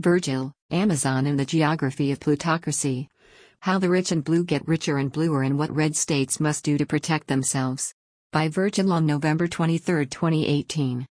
Virgil, Amazon and the Geography of Plutocracy. How the Rich and Blue Get Richer and Bluer and What Red States Must Do to Protect Themselves. By Virgil on November 23, 2018.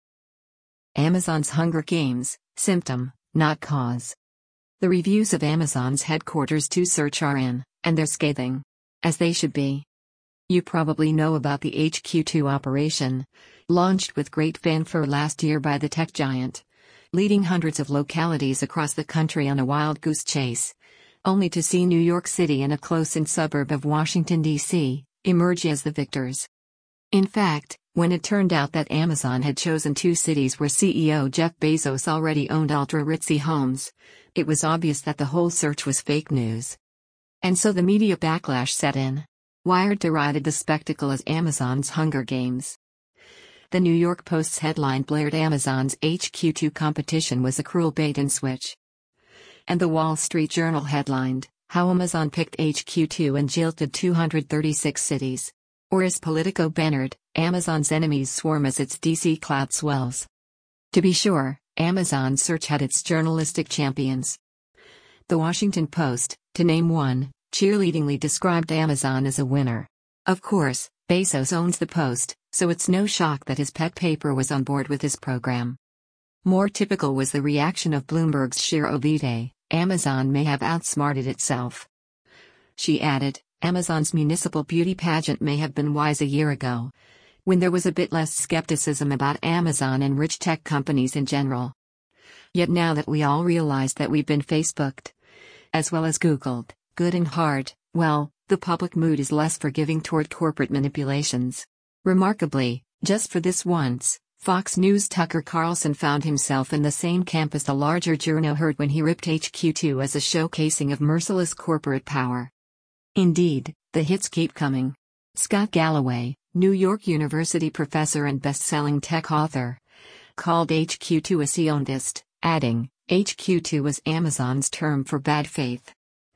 Amazon's Hunger Games, Symptom, Not Cause. The reviews of Amazon's headquarters to search are in, and they're scathing. As they should be. You probably know about the HQ2 operation, launched with great fanfare last year by the tech giant, leading hundreds of localities across the country on a wild goose chase, only to see New York City and a close-in suburb of Washington, D.C., emerge as the victors. In fact, when it turned out that Amazon had chosen two cities where CEO Jeff Bezos already owned ultra-ritzy homes, it was obvious that the whole search was fake news. And so the media backlash set in. Wired derided the spectacle as Amazon's Hunger Games. The New York Post's headline blared Amazon's HQ2 competition was a cruel bait and switch. And the Wall Street Journal headlined, How Amazon Picked HQ2 and Jilted 236 Cities. Or as Politico bannered, Amazon's enemies swarm as its DC clout swells. To be sure, Amazon's search had its journalistic champions. The Washington Post, to name one, cheerleadingly described Amazon as a winner. Of course, Bezos owns the Post, so it's no shock that his pet paper was on board with his program. More typical was the reaction of Bloomberg's Shira Ovide, Amazon may have outsmarted itself. She added, Amazon's municipal beauty pageant may have been wise a year ago, when there was a bit less skepticism about Amazon and rich tech companies in general. Yet now that we all realize that we've been Facebooked, as well as Googled, good and hard, well, the public mood is less forgiving toward corporate manipulations. Remarkably, just for this once, Fox News' Tucker Carlson found himself in the same camp as the larger journo herd when he ripped HQ2 as a showcasing of merciless corporate power. Indeed, the hits keep coming. Scott Galloway, New York University professor and best-selling tech author, called HQ2 a Zionist, adding, HQ2 was Amazon's term for bad faith.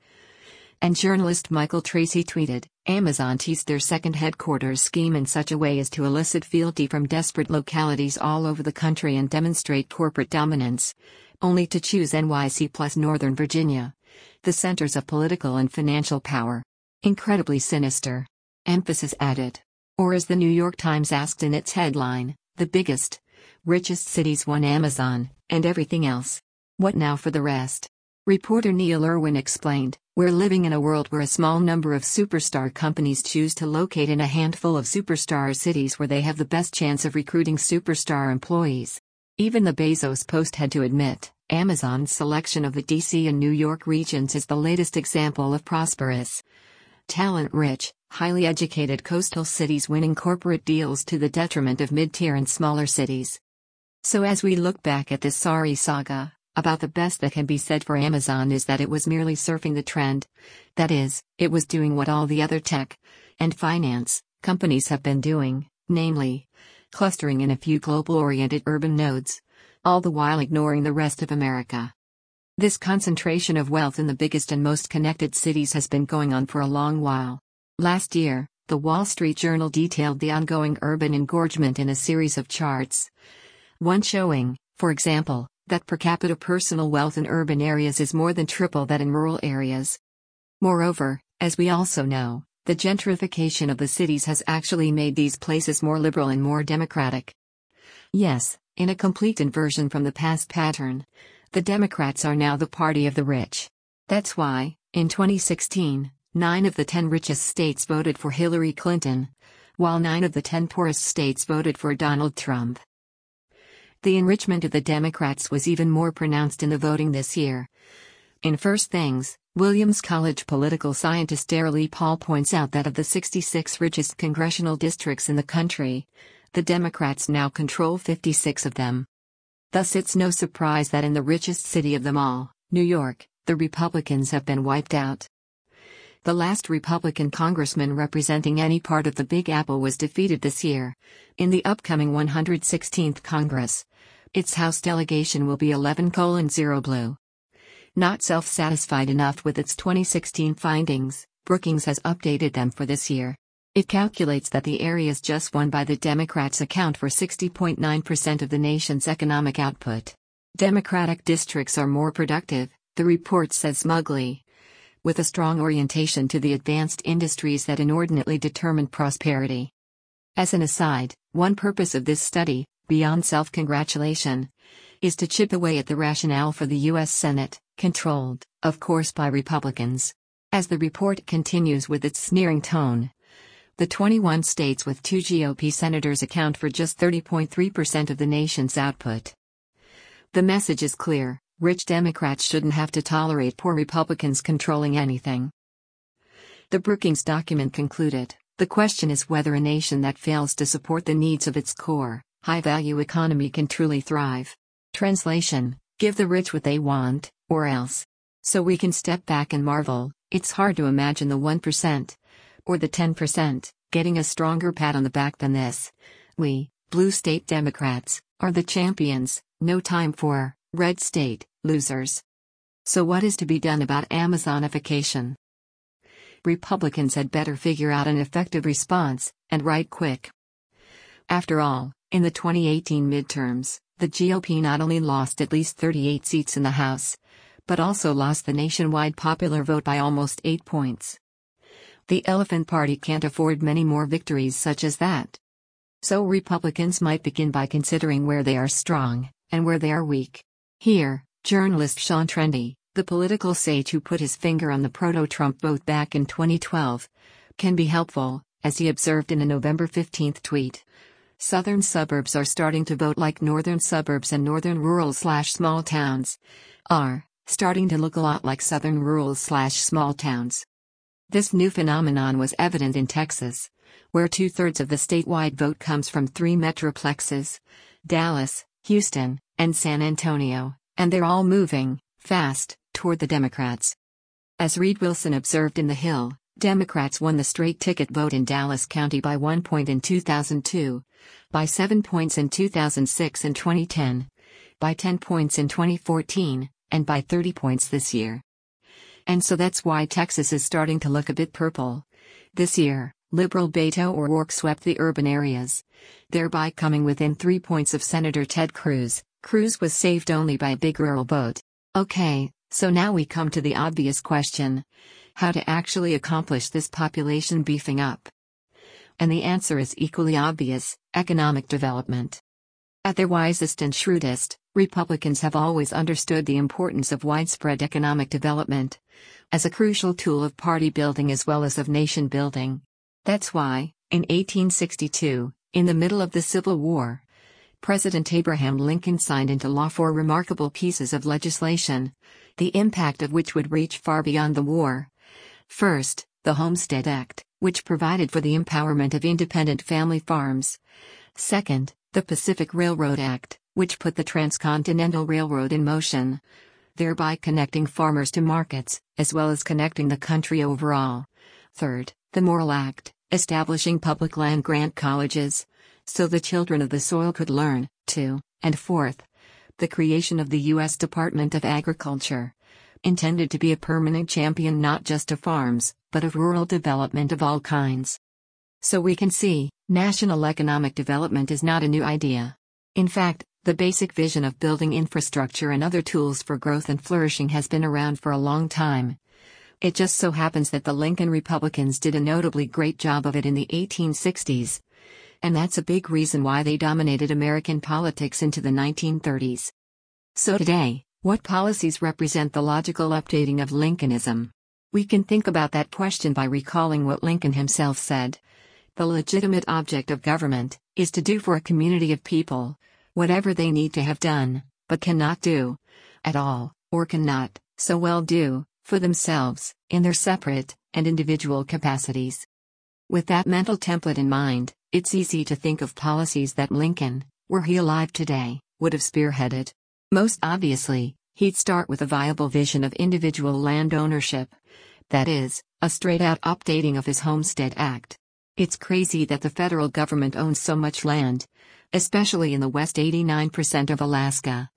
And journalist Michael Tracy tweeted, Amazon teased their second headquarters scheme in such a way as to elicit fealty from desperate localities all over the country and demonstrate corporate dominance, only to choose NYC plus Northern Virginia, the centers of political and financial power. Incredibly sinister. Emphasis added. Or as the New York Times asked in its headline, the biggest, richest cities won Amazon, and everything else. What now for the rest? Reporter Neil Irwin explained, we're living in a world where a small number of superstar companies choose to locate in a handful of superstar cities where they have the best chance of recruiting superstar employees. Even the Bezos Post had to admit, Amazon's selection of the DC and New York regions is the latest example of prosperous, talent-rich, highly educated coastal cities winning corporate deals to the detriment of mid-tier and smaller cities. So as we look back at this sorry saga, about the best that can be said for Amazon is that it was merely surfing the trend. That is, it was doing what all the other tech and finance companies have been doing, namely, clustering in a few global-oriented urban nodes, all the while ignoring the rest of America. This concentration of wealth in the biggest and most connected cities has been going on for a long while. Last year, the Wall Street Journal detailed the ongoing urban engorgement in a series of charts. One showing, for example, that per capita personal wealth in urban areas is more than triple that in rural areas. Moreover, as we also know, the gentrification of the cities has actually made these places more liberal and more democratic. Yes, in a complete inversion from the past pattern, the Democrats are now the party of the rich. That's why, in 2016, 9 of the 10 richest states voted for Hillary Clinton, while 9 of the 10 poorest states voted for Donald Trump. The enrichment of the Democrats was even more pronounced in the voting this year. In First Things, Williams College political scientist Darrell Paul points out that of the 66 richest congressional districts in the country, the Democrats now control 56 of them. Thus it's no surprise that in the richest city of them all, New York, the Republicans have been wiped out. The last Republican congressman representing any part of the Big Apple was defeated this year. In the upcoming 116th Congress, its House delegation will be 11:0 blue. Not self-satisfied enough with its 2016 findings, Brookings has updated them for this year. It calculates that the areas just won by the Democrats account for 60.9% of the nation's economic output. Democratic districts are more productive, the report says smugly, with a strong orientation to the advanced industries that inordinately determine prosperity. As an aside, one purpose of this study, beyond self-congratulation, is to chip away at the rationale for the U.S. Senate, controlled, of course, by Republicans. As the report continues with its sneering tone, the 21 states with 2 GOP senators account for just 30.3% of the nation's output. The message is clear: rich Democrats shouldn't have to tolerate poor Republicans controlling anything. The Brookings document concluded, the question is whether a nation that fails to support the needs of its core, high-value economy can truly thrive. Translation: give the rich what they want, or else. So we can step back and marvel, it's hard to imagine the 1%, or the 10%, getting a stronger pat on the back than this. We, blue state Democrats, are the champions, no time for red state losers. So what is to be done about Amazonification? Republicans had better figure out an effective response, and right quick. After all, in the 2018 midterms, the GOP not only lost at least 38 seats in the House, but also lost the nationwide popular vote by almost 8 points. The Elephant Party can't afford many more victories such as that. So Republicans might begin by considering where they are strong, and where they are weak. Here, journalist Sean Trende, the political sage who put his finger on the proto-Trump vote back in 2012, can be helpful, as he observed in a November 15 tweet. Southern suburbs are starting to vote like northern suburbs, and northern rural/small towns are starting to look a lot like southern rural/small towns. This new phenomenon was evident in Texas, where 2/3 of the statewide vote comes from 3 metroplexes: Dallas, Houston, and San Antonio, and they're all moving fast toward the Democrats. As Reed Wilson observed in The Hill, Democrats won the straight ticket vote in Dallas County by 1 point in 2002, by 7 points in 2006 and 2010, by 10 points in 2014, and by 30 points this year. And so that's why Texas is starting to look a bit purple. This year, liberal Beto O'Rourke swept the urban areas, thereby coming within 3 points of Senator Ted Cruz. Cruz was saved only by a big rural vote. Okay, so now we come to the obvious question: how to actually accomplish this population beefing up? And the answer is equally obvious: economic development. At their wisest and shrewdest, Republicans have always understood the importance of widespread economic development as a crucial tool of party building as well as of nation building. That's why, in 1862, in the middle of the Civil War, President Abraham Lincoln signed into law 4 remarkable pieces of legislation, the impact of which would reach far beyond the war. First, the Homestead Act, which provided for the empowerment of independent family farms. Second, the Pacific Railroad Act, which put the Transcontinental Railroad in motion, thereby connecting farmers to markets, as well as connecting the country overall. Third, the Morrill Act, establishing public land-grant colleges, so the children of the soil could learn, too. And fourth, the creation of the U.S. Department of Agriculture, intended to be a permanent champion not just of farms, but of rural development of all kinds. So we can see, national economic development is not a new idea. In fact, the basic vision of building infrastructure and other tools for growth and flourishing has been around for a long time. It just so happens that the Lincoln Republicans did a notably great job of it in the 1860s. And that's a big reason why they dominated American politics into the 1930s. So today, what policies represent the logical updating of Lincolnism? We can think about that question by recalling what Lincoln himself said. The legitimate object of government is to do for a community of people whatever they need to have done, but cannot do at all, or cannot so well do for themselves in their separate and individual capacities. With that mental template in mind, it's easy to think of policies that Lincoln, were he alive today, would have spearheaded. Most obviously, he'd start with a viable vision of individual land ownership. That is, a straight-out updating of his Homestead Act. It's crazy that the federal government owns so much land, especially in the West: 89% of Alaska,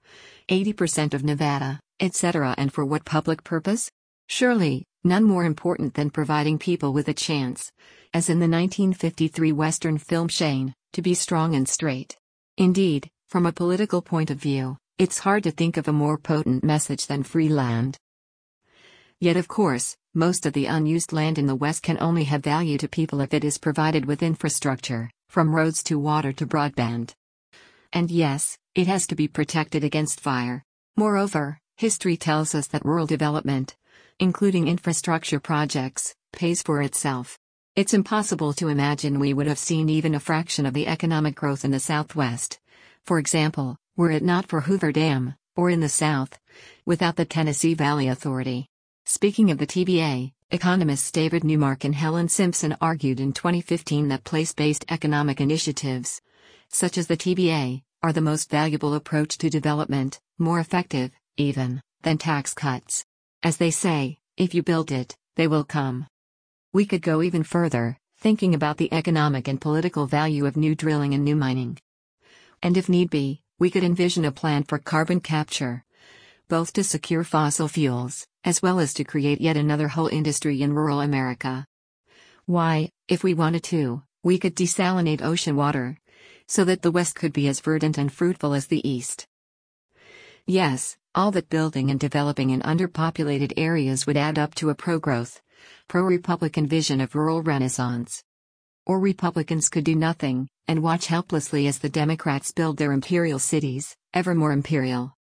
80% of Nevada, etc. And for what public purpose? Surely, none more important than providing people with a chance, as in the 1953 Western film Shane, to be strong and straight. Indeed, from a political point of view, It's hard to think of a more potent message than free land. Yet of course, most of the unused land in the West can only have value to people if it is provided with infrastructure, from roads to water to broadband. And yes, it has to be protected against fire. Moreover, history tells us that rural development, including infrastructure projects, pays for itself. It's impossible to imagine we would have seen even a fraction of the economic growth in the Southwest, for example, were it not for Hoover Dam, or in the South, without the Tennessee Valley Authority. Speaking of the TVA, economists David Newmark and Helen Simpson argued in 2015 that place-based economic initiatives, such as the TVA, are the most valuable approach to development, more effective, even, than tax cuts. As they say, if you build it, they will come. We could go even further, thinking about the economic and political value of new drilling and new mining. And if need be, we could envision a plan for carbon capture, both to secure fossil fuels, as well as to create yet another whole industry in rural America. Why, if we wanted to, we could desalinate ocean water, so that the West could be as verdant and fruitful as the East. Yes, all that building and developing in underpopulated areas would add up to a pro-growth, pro-Republican vision of rural renaissance. Or Republicans could do nothing, and watch helplessly as the Democrats build their imperial cities, ever more imperial.